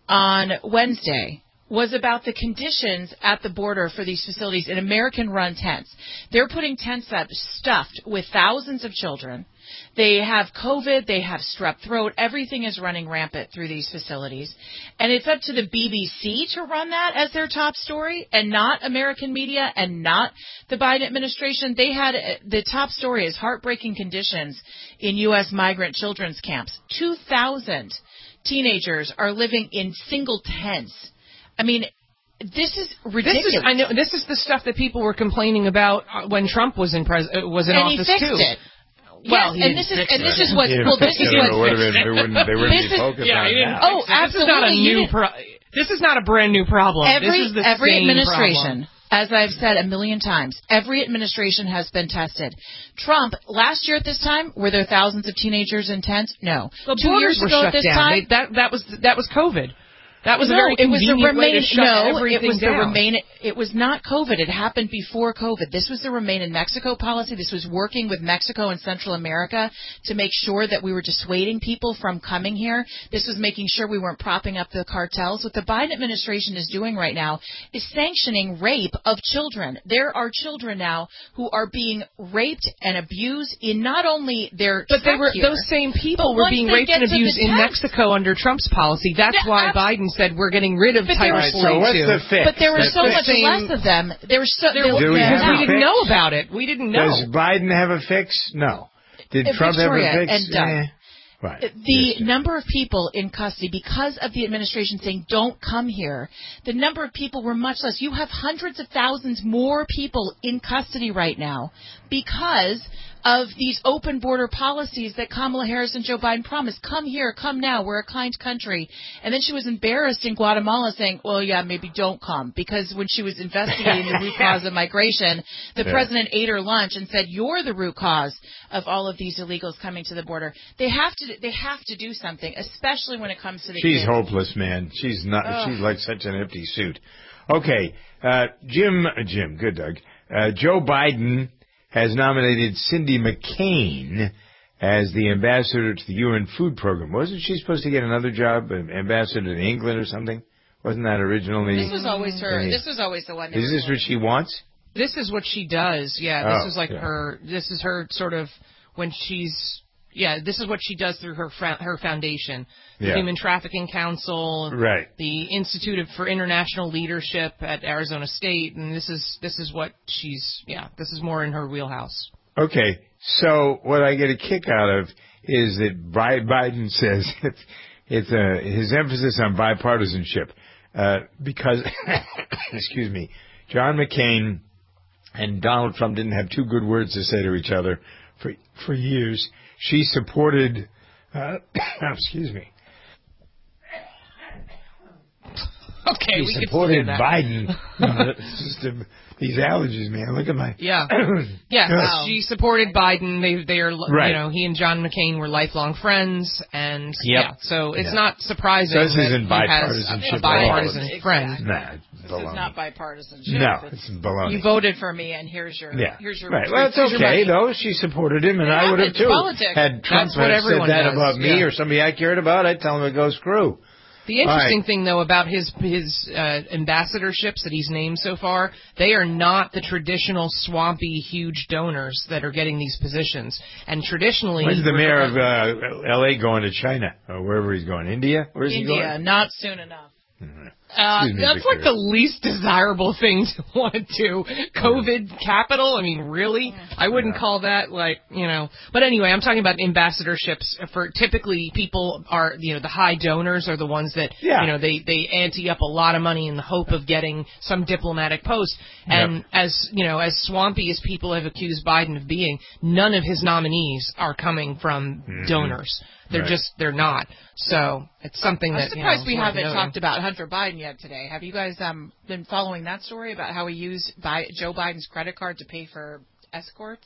on Wednesday was about the conditions at the border for these facilities in American-run tents. They're putting tents up stuffed with thousands of children. They have COVID, they have strep throat, everything is running rampant through these facilities. And it's up to the B B C to run that as their top story and not American media and not the Biden administration. They had the top story is heartbreaking conditions in U S migrant children's camps. two thousand teenagers are living in single tents. I mean, this is ridiculous. This is, I know, this is the stuff that people were complaining about when Trump was in pres- was in and office he fixed too. It. Well, yes, and this is and this is what yeah, well this is what would have been, they wouldn't they wouldn't this be is, focused yeah, on that. Oh, absolutely. This is not a new pro- This is not a brand new problem. Every this is the every same administration, problem. as I've said a million times, every administration has been tested. Trump last year at this time, were there thousands of teenagers in tents? No. The Two years were ago shut at this down. time, they, that that was that was COVID. That was no, a very it was the convenient remain, way to shut no, everything it was down. the remain. It was not COVID. It happened before COVID. This was the Remain in Mexico policy. This was working with Mexico and Central America to make sure that we were dissuading people from coming here. This was making sure we weren't propping up the cartels. What the Biden administration is doing right now is sanctioning rape of children. There are children now who are being raped and abused in not only their but they were here, those same people were were being raped and abused in Mexico under Trump's policy. That's yeah, why absolutely. Biden said we're getting rid of but Title right, so what's the fix? But there were the so fix. much same, less of them. There were so there Do we because have we a didn't fix? know about it. We didn't know. Does Biden have a fix? No. Did Uh, Trump Victoria have a fix? and Doug. Eh. Right. The yes, number of people in custody, because of the administration saying don't come here, the number of people were much less. You have hundreds of thousands more people in custody right now because of these open border policies that Kamala Harris and Joe Biden promised. Come here, come now, we're a kind country. And then she was embarrassed in Guatemala saying, well, yeah, maybe don't come. Because when she was investigating the root cause of migration, the yeah. president ate her lunch and said, you're the root cause of all of these illegals coming to the border. They have to they have to do something, especially when it comes to the She's kids. hopeless, man. She's not. Ugh. She's like such an empty suit. Okay, uh, Jim, Jim, good Doug. Uh, Joe Biden has nominated Cindy McCain as the ambassador to the U N Food Program. Wasn't she supposed to get another job, an ambassador to England or something? Wasn't that originally? This was always her. Any, this was always the one. Is this what she wants? This is what she does. Yeah, this oh, is like yeah. her. This is her sort of when she's. Yeah, this is what she does through her her foundation, the yeah. Human Trafficking Council, right. the Institute for International Leadership at Arizona State, and this is this is what she's. Yeah, this is more in her wheelhouse. Okay, so what I get a kick out of is that Biden says it's, it's a, his emphasis on bipartisanship. Uh, because, excuse me, John McCain and Donald Trump didn't have two good words to say to each other for for years. She supported, uh, excuse me. Okay, she we supported can that. Biden. uh, just a, these allergies, man. Look at my. Yeah. yeah. Wow. She supported Biden. They they are right. you know he and John McCain were lifelong friends, and yep. yeah. So it's yeah. not surprising so this that isn't he has bipartisanship a bipartisan exactly. friend. Nah, this is not bipartisanship. No, it's, it's baloney. You voted for me, and here's your yeah. here's your right. Well, it's okay though. She supported him, and it I would have too. Politics. Had Trump That's what said that does. about me yeah. or somebody I cared about, I'd tell him to go screw. The interesting right. thing, though, about his his uh, ambassadorships that he's named so far, they are not the traditional swampy, huge donors that are getting these positions. And traditionally, when's the mayor of uh, L A going to China or wherever he's going? India? Where's India, he going? not soon enough. Mm-hmm. Uh, me, that's Victor. like the least desirable thing to want to do. COVID capital? I mean, really? I wouldn't yeah. call that like, you know. But anyway, I'm talking about ambassadorships. For typically, people are, you know, the high donors are the ones that, yeah. you know, they, they ante up a lot of money in the hope of getting some diplomatic post. And yep. as, you know, as swampy as people have accused Biden of being, none of his nominees are coming from mm-hmm. donors. They're right. just, they're not. So it's something I'm that, surprised you know, we haven't noting. talked about Hunter Biden yet today. Have you guys um, been following that story about how he used Bi- Joe Biden's credit card to pay for escorts?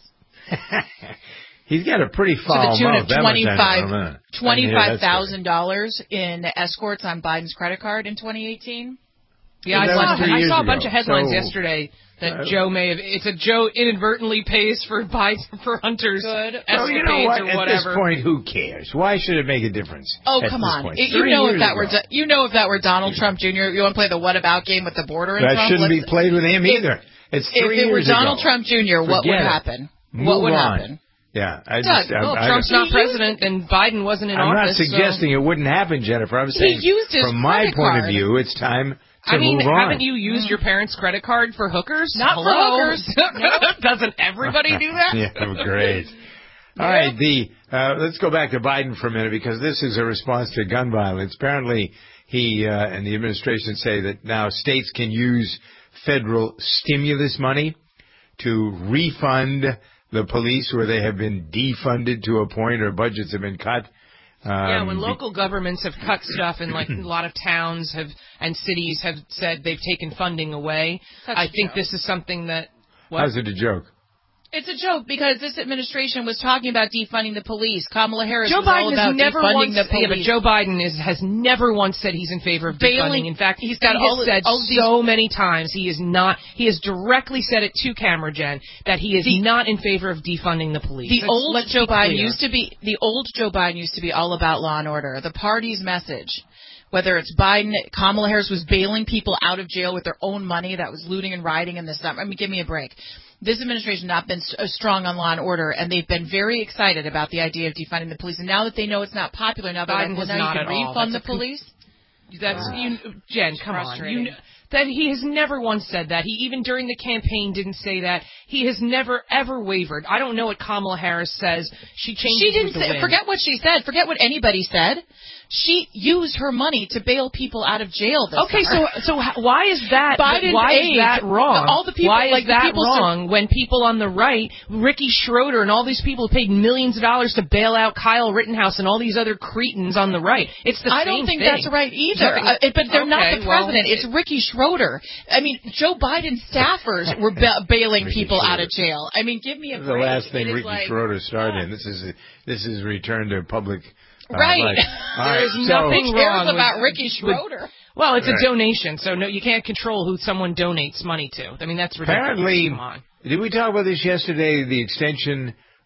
He's got a pretty foul to the tune mouth. of twenty-five twenty-five twenty-five thousand dollars in escorts on Biden's credit card in twenty eighteen. Yeah, I that saw, was three I years saw a ago. bunch of headlines So- yesterday that Uh, Joe may have. It's a Joe inadvertently pays for Biden for Hunter's Good. Well, you know escapades what? or At whatever. this point, who cares? Why should it make a difference? Oh, at come this on! point? It- you Three know if years that were ago. Do- you know if that were Donald Trump Junior You want to play the what about game with the border and that Trump? shouldn't be Let's- played with him if- either. It's If three it were years Donald ago. Trump Junior, what would Forget it. happen? Move What would on. happen? Yeah, I Doug, just, I, Well, I, Trump's I, not president and Biden wasn't in I'm office. not suggesting so. it wouldn't happen, Jennifer. I'm saying, used his from my credit point card. of view, it's time to I mean, move on. haven't you used your parents' credit card for hookers? Not for Hello? hookers. Doesn't everybody do that? Yeah, great. All right, the uh, let's go back to Biden for a minute because this is a response to gun violence. Apparently, he uh, and the administration say that now states can use federal stimulus money to refund the police where they have been defunded to a point or budgets have been cut. Um, Yeah, when local governments have cut stuff and like a lot of towns have and cities have said they've taken funding away, That's I a think joke. this is something that. What? How's it a joke? It's a joke because this administration was talking about defunding the police. Kamala Harris Joe was all Biden about has never defunding once. the police. Yeah, but Joe Biden is has never once said he's in favor of Bailing- defunding. In fact, he's got he all has the- said all these- so many times he is not. He has directly said it to camera, Jen, that he is The- not in favor of defunding the police. The Let's- old let's Joe be Biden clear. used to be the old Joe Biden used to be all about law and order. The party's message, whether it's Biden, Kamala Harris was bailing people out of jail with their own money that was looting and rioting in the summer. I mean, give me a break. This administration has not been s- strong on law and order, and they've been very excited about the idea of defunding the police. And now that they know it's not popular, now they're Biden like, well, has now not you at can all. refund That's the a con- police. That's you, Jen. Come on, frustrating. you know, that he has never once said that. He even during the campaign didn't say that. He has never ever wavered. I don't know what Kamala Harris says. She changes She didn't with the say, wind. forget what she said. Forget what anybody said. She used her money to bail people out of jail. This Okay, summer. so so h- why is that? Biden's why aide, is that wrong? all the people- why like is the that people sur- wrong? When people on the right, Ricky Schroeder and all these people paid millions of dollars to bail out Kyle Rittenhouse and all these other cretins on the right. It's the I same don't think thing. that's right either. Nothing- Uh, but they're not Okay, the well, president. it's Ricky Schroeder. I mean, Joe Biden's staffers were ba- bailing Ricky people out Schroeder. of jail. I mean, give me a This is the break. last thing It is Ricky like, Schroeder started in. This is this is return to public. Uh, Right. life. All There right, is so- nothing Who cares wrong with- about Ricky with- Schroeder? Well, it's Right. a donation, so no, you can't control who someone donates money to. I mean, that's ridiculous. Apparently, Come on. did we talk about this yesterday? The extension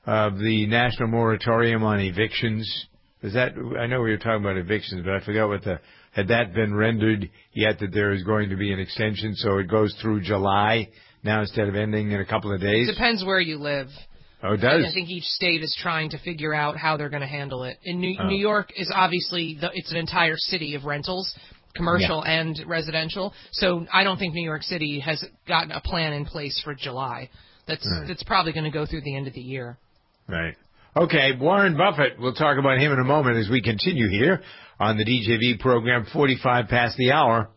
of the national moratorium on evictions? Is that, I know we were talking about evictions, but I forgot what the, had that been rendered yet that there is going to be an extension so it goes through July now instead of ending in a couple of days? It depends where you live. Oh, it does? I think each state is trying to figure out how they're going to handle it. In New, oh. New York is obviously, the, it's an entire city of rentals, commercial yeah. and residential. So I don't think New York City has gotten a plan in place for July. That's, right. that's probably going to go through the end of the year. Right. Okay, Warren Buffett, we'll talk about him in a moment as we continue here on the D J V program, forty-five past the hour.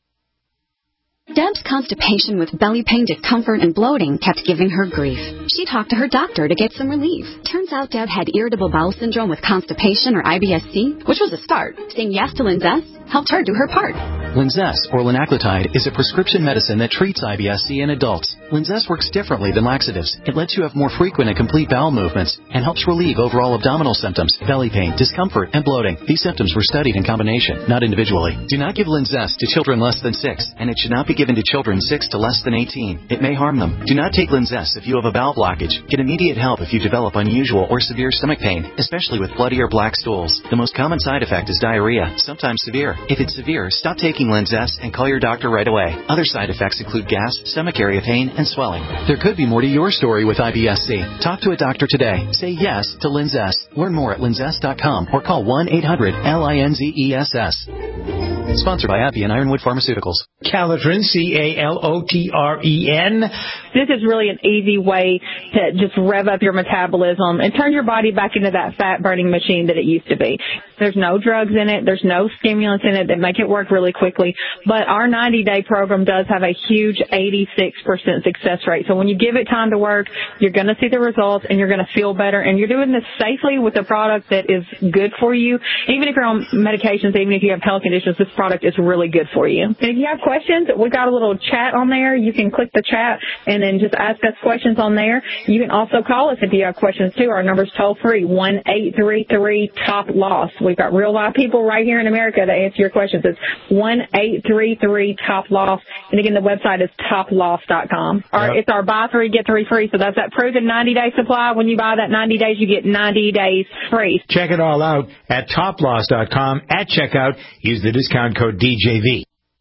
Deb's constipation with belly pain, discomfort, and bloating kept giving her grief. She talked to her doctor to get some relief. Turns out Deb had irritable bowel syndrome with constipation, or I B S C, which was a start. Saying yes to Linzess helped her do her part. Linzess, or linaclotide, is a prescription medicine that treats I B S C in adults. Linzess works differently than laxatives. It lets you have more frequent and complete bowel movements and helps relieve overall abdominal symptoms, belly pain, discomfort, and bloating. These symptoms were studied in combination, not individually. Do not give Linzess to children less than six, and it should not be given to children six to less than eighteen. It may harm them. Do not take Linzess if you have a bowel blockage. Get immediate help if you develop unusual or severe stomach pain, especially with bloody or black stools. The most common side effect is diarrhea, sometimes severe. If it's severe, stop taking Linzess and call your doctor right away. Other side effects include gas, stomach area pain, and swelling. There could be more to your story with I B S C. Talk to a doctor today. Say yes to Linzess. Learn more at linzess dot com or call one eight hundred L I N Z E S S. Sponsored by AbbVie and Ironwood Pharmaceuticals. Calotren, C A L O T R E N. This is really an easy way to just rev up your metabolism and turn your body back into that fat-burning machine that it used to be. There's no drugs in it. There's no stimulants in it that make it work really quickly. But our ninety-day program does have a huge eighty-six percent success rate. So when you give it time to work, you're going to see the results and you're going to feel better. And you're doing this safely with a product that is good for you. Even if you're on medications, even if you have health conditions, this product is really good for you. And if you have questions, we got a little chat on there. You can click the chat and then just ask us questions on there. You can also call us if you have questions too. Our number's toll free, one eight three three top loss. We've got real live people right here in America to answer your questions. It's one eight three three top loss. And again, the website is top loss dot com. Our, yep. It's our buy three, get three free. So that's that proven ninety day supply. When you buy that ninety days, you get ninety days free. Check it all out at top loss dot com. At checkout, use the discount code D J V.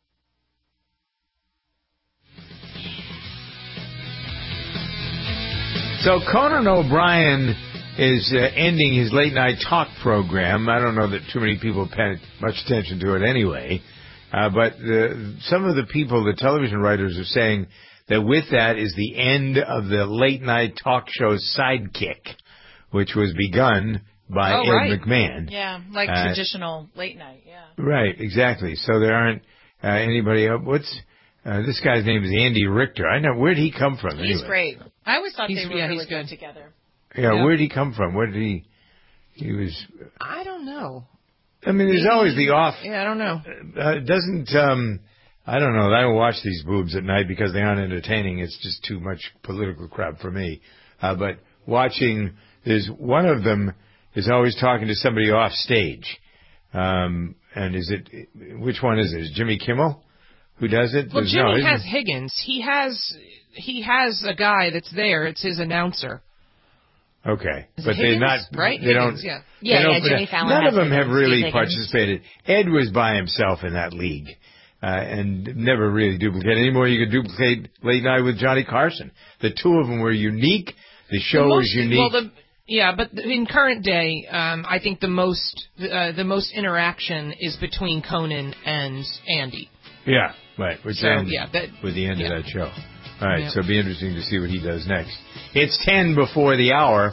So Conan O'Brien is uh, ending his late night talk program. I don't know that too many people pay much attention to it anyway. Uh, but uh, some of the people, the television writers, are saying that with that is the end of the late night talk show Sidekick, which was begun by oh, Ed right. McMahon. Yeah, like uh, traditional late night, yeah. Right, exactly. So there aren't uh, anybody else. What's uh, this guy's name is Andy Richter. I know. Where'd he come from He's anyway? great. I always thought he's, they were yeah, really he's good. good together. Yeah, yeah, where'd he come from? Where did he... He was... I don't know. I mean, there's Maybe, always the off... Yeah, I don't know. Uh, doesn't... Um, I don't know. I don't watch these boobs at night because they aren't entertaining. It's just too much political crap for me. Uh, but watching... There's one of them is always talking to somebody off stage. Um, and is it... Which one is it? Is it Jimmy Kimmel who does it? Well, There's Jimmy no, has Higgins. He has... He has a guy that's there. It's his announcer. Okay, Is but they're Higgins? not. Right? They Higgins, don't. yeah. They Yeah, don't yeah, Jimmy Fallon None has of them have Higgins, really Steve participated. Ed was by himself in that league, uh, and never really duplicated anymore. You could duplicate Late Night with Johnny Carson. The two of them were unique. The show the most, was unique. Well, the, yeah, but in current day, um, I think the most uh, the most interaction is between Conan and Andy. Yeah, right. Which so, ends yeah, that, with the end yeah. of that show. All right, yeah. so it'll be interesting to see what he does next. It's ten before the hour.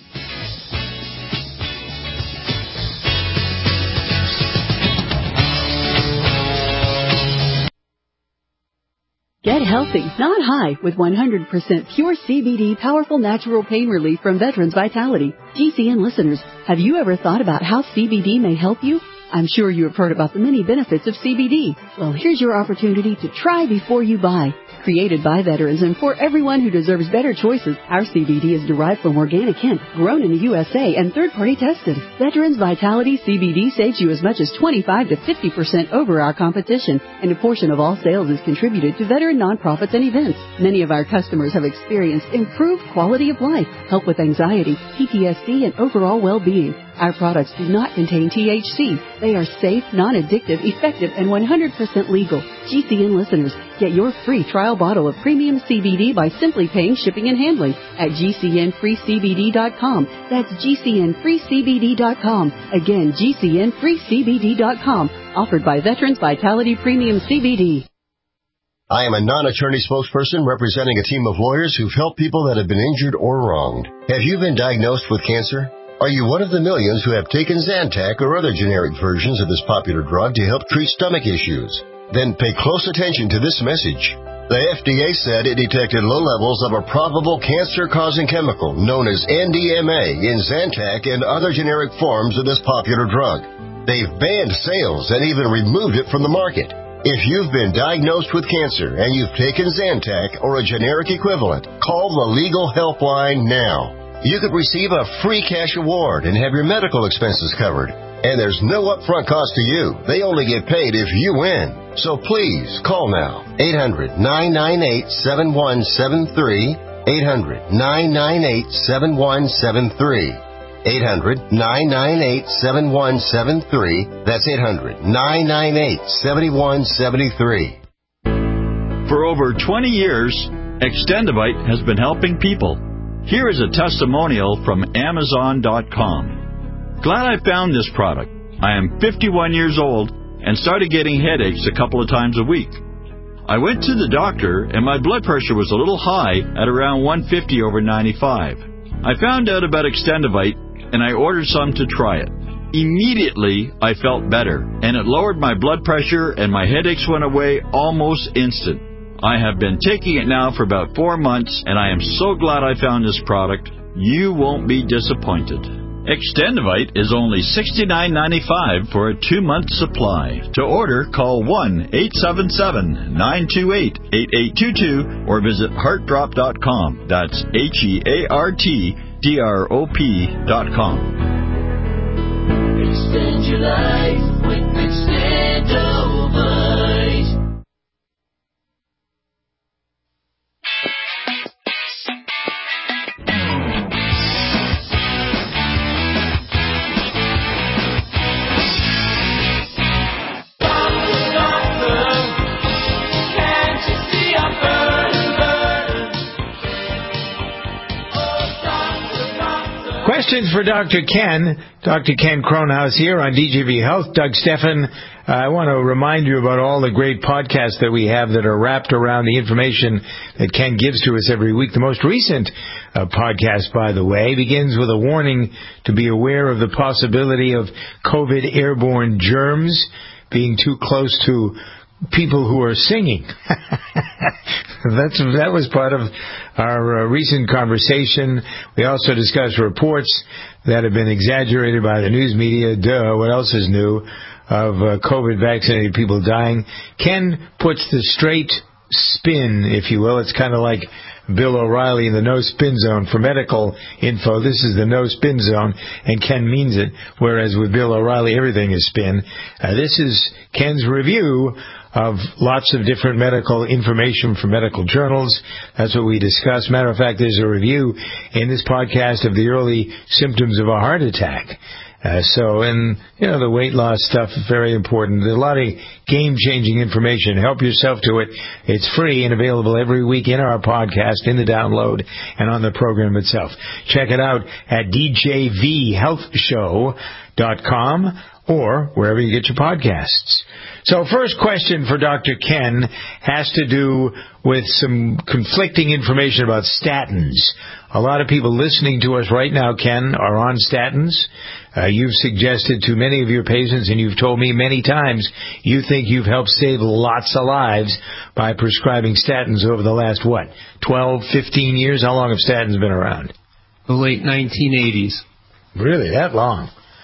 Get healthy, not high, with one hundred percent pure C B D powerful natural pain relief from Veterans Vitality. G C N listeners, have you ever thought about how C B D may help you? I'm sure you have heard about the many benefits of C B D. Well, here's your opportunity to try before you buy. Created by veterans and for everyone who deserves better choices, our C B D is derived from organic hemp, grown in the U S A and third-party tested. Veterans Vitality C B D saves you as much as twenty-five to fifty percent over our competition, and a portion of all sales is contributed to veteran nonprofits and events. Many of our customers have experienced improved quality of life, help with anxiety, P T S D, and overall well-being. Our products do not contain T H C. They are safe, non-addictive, effective, and one hundred percent legal. G C N listeners, get your free trial bottle of premium C B D by simply paying shipping and handling at G C N free C B D dot com. That's G C N free C B D dot com. Again, G C N free C B D dot com. Offered by Veterans Vitality Premium C B D. I am a non-attorney spokesperson representing a team of lawyers who've helped people that have been injured or wronged. Have you been diagnosed with cancer? Are you one of the millions who have taken Zantac or other generic versions of this popular drug to help treat stomach issues? Then pay close attention to this message. The F D A said it detected low levels of a probable cancer-causing chemical known as N D M A in Zantac and other generic forms of this popular drug. They've banned sales and even removed it from the market. If you've been diagnosed with cancer and you've taken Zantac or a generic equivalent, call the Legal Helpline now. You could receive a free cash award and have your medical expenses covered. And there's no upfront cost to you. They only get paid if you win. So please, call now. eight hundred, nine nine eight, seven one seven three. eight hundred, nine nine eight, seven one seven three. eight hundred, nine nine eight, seven one seven three. That's eight hundred, nine nine eight, seven one seven three. For over twenty years, Extendivite has been helping people. Here is a testimonial from Amazon dot com. Glad I found this product. I am fifty-one years old and started getting headaches a couple of times a week. I went to the doctor and my blood pressure was a little high at around one fifty over ninety-five. I found out about Extendivite and I ordered some to try it. Immediately, I felt better and it lowered my blood pressure and my headaches went away almost instant. I have been taking it now for about four months, and I am so glad I found this product. You won't be disappointed. Extendivite is only sixty-nine ninety-five for a two-month supply. To order, call one eight seven seven, nine two eight, eight eight two two or visit heart drop dot com. That's H E A R T D R O P dot com. Extend your life with Extendivite. Questions for Doctor Ken. Doctor Ken Kronhaus here on D J V Health. Doug Steffen. Uh, I want to remind you about all the great podcasts that we have that are wrapped around the information that Ken gives to us every week. The most recent uh, podcast, by the way, begins with a warning to be aware of the possibility of COVID airborne germs being too close to people who are singing. That's that was part of our uh, recent conversation. We also discussed reports that have been exaggerated by the news media. Duh, what else is new? Of uh, COVID-vaccinated people dying. Ken puts the straight spin, if you will. It's kind of like Bill O'Reilly in the no spin zone for medical info. This is the no spin zone, and Ken means it. Whereas with Bill O'Reilly, everything is spin. Uh, this is Ken's review of lots of different medical information from medical journals. That's what we discuss. Matter of fact, there's a review in this podcast of the early symptoms of a heart attack. Uh, so, and, you know, the weight loss stuff is very important. There's a lot of game-changing information. Help yourself to it. It's free and available every week in our podcast, in the download, and on the program itself. Check it out at D J V health show dot com or wherever you get your podcasts. So first question for Doctor Ken has to do with some conflicting information about statins. A lot of people listening to us right now, Ken, are on statins. Uh, you've suggested to many of your patients, and you've told me many times, you think you've helped save lots of lives by prescribing statins over the last, what, twelve, fifteen years? How long have statins been around? The late nineteen eighties. Really, that long?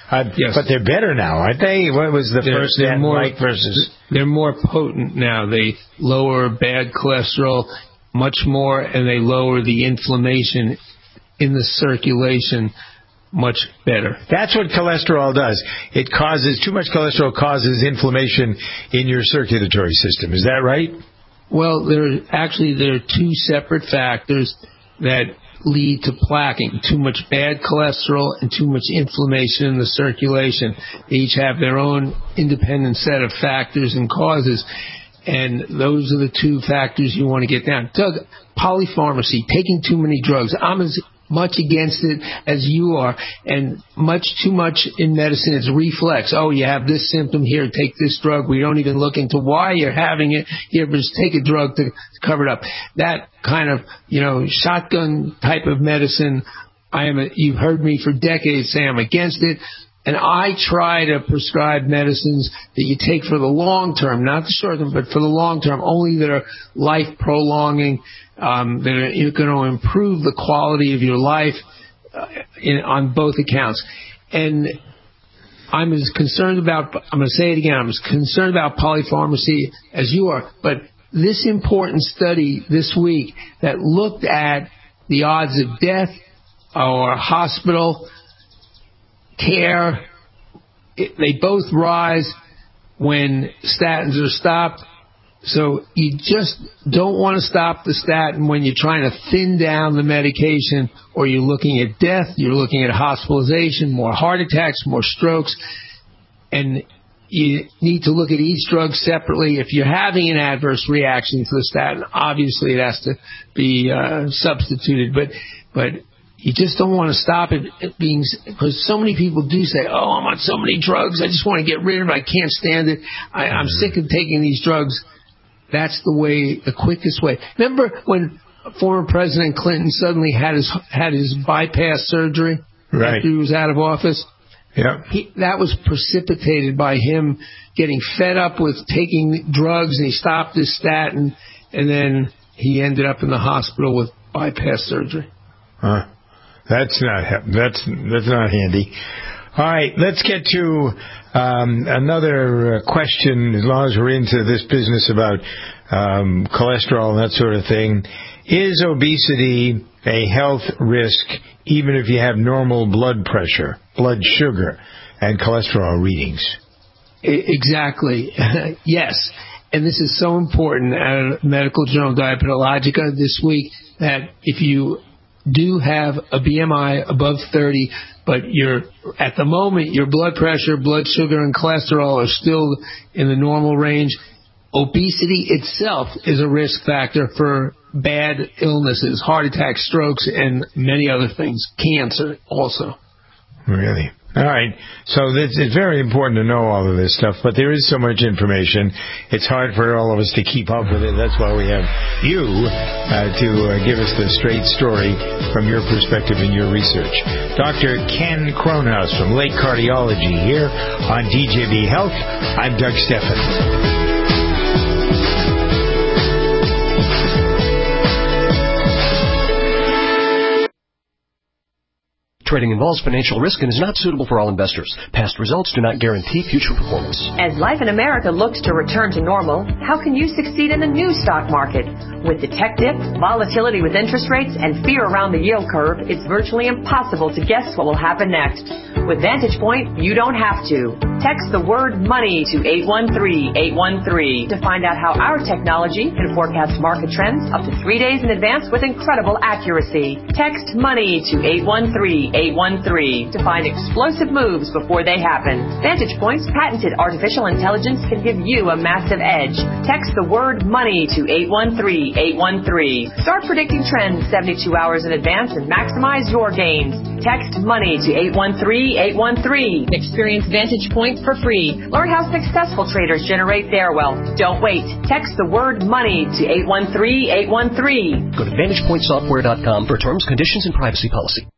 Uh, yes. But they're better now, aren't they? What was the they're, first they're statin more, like versus? They're more potent now. They lower bad cholesterol much more, and they lower the inflammation in the circulation much better. That's what cholesterol does. It causes, too much cholesterol causes inflammation in your circulatory system. Is that right? Well, there actually there are two separate factors that lead to plaquing. Too much bad cholesterol and too much inflammation in the circulation. They each have their own independent set of factors and causes, and those are the two factors you want to get down. Doug, polypharmacy, taking too many drugs. I'm as much against it as you are, and much too much in medicine is reflex. Oh, you have this symptom here, take this drug. We don't even look into why you're having it. Here, but just take a drug to cover it up. That kind of, you know, shotgun type of medicine, I am. A, you've heard me for decades say I'm against it. And I try to prescribe medicines that you take for the long term, not the short term, but for the long term, only that are life prolonging, um, that are going to improve the quality of your life uh, in, on both accounts. And I'm as concerned about, I'm going to say it again, I'm as concerned about polypharmacy as you are. But this important study this week that looked at the odds of death or hospital care, it, they both rise when statins are stopped. So you just don't want to stop the statin when you're trying to thin down the medication, or you're looking at death, you're looking at hospitalization, more heart attacks, more strokes, and you need to look at each drug separately. If you're having an adverse reaction to the statin, obviously it has to be uh, substituted, but but you just don't want to stop it being, because so many people do say, oh, I'm on so many drugs, I just want to get rid of it, I can't stand it, I, I'm sick of taking these drugs. That's the way, the quickest way. Remember when former President Clinton suddenly had his had his bypass surgery right. after he was out of office? Yeah. He, that was precipitated by him getting fed up with taking drugs, and he stopped his statin, and then he ended up in the hospital with bypass surgery. Huh. That's not that's that's not handy. All right, let's get to um, another question. As long as we're into this business about um, cholesterol and that sort of thing, is obesity a health risk, even if you have normal blood pressure, blood sugar, and cholesterol readings? Exactly. Yes, and this is so important. At Medical Journal Diabetologica this week, that if you do have a B M I above thirty, but you're at the moment your blood pressure, blood sugar, and cholesterol are still in the normal range, obesity itself is a risk factor for bad illnesses, heart attacks, strokes, and many other things. Cancer also. Really? All right. So this, it's very important to know all of this stuff, but there is so much information. It's hard for all of us to keep up with it. That's why we have you uh, to uh, give us the straight story from your perspective and your research. Doctor Ken Kronhaus from Lake Cardiology here on D J V Health. I'm Doug Stephan. Trading involves financial risk and is not suitable for all investors. Past results do not guarantee future performance. As life in America looks to return to normal, how can you succeed in the new stock market? With the tech dip, volatility with interest rates, and fear around the yield curve, it's virtually impossible to guess what will happen next. With Vantage Point, you don't have to. Text the word money to eight one three, eight one three to find out how our technology can forecast market trends up to three days in advance with incredible accuracy. Text money to eight one three, eight one three to find explosive moves before they happen. Vantage Point's patented artificial intelligence can give you a massive edge. Text the word money to eight one three, eight one three. Start predicting trends seventy-two hours in advance and maximize your gains. Text money to eight one three, eight one three. Experience Vantage Point for free. Learn how successful traders generate their wealth. Don't wait. Text the word money to eight one three, eight one three. Go to vantage point software dot com for terms, conditions, and privacy policy.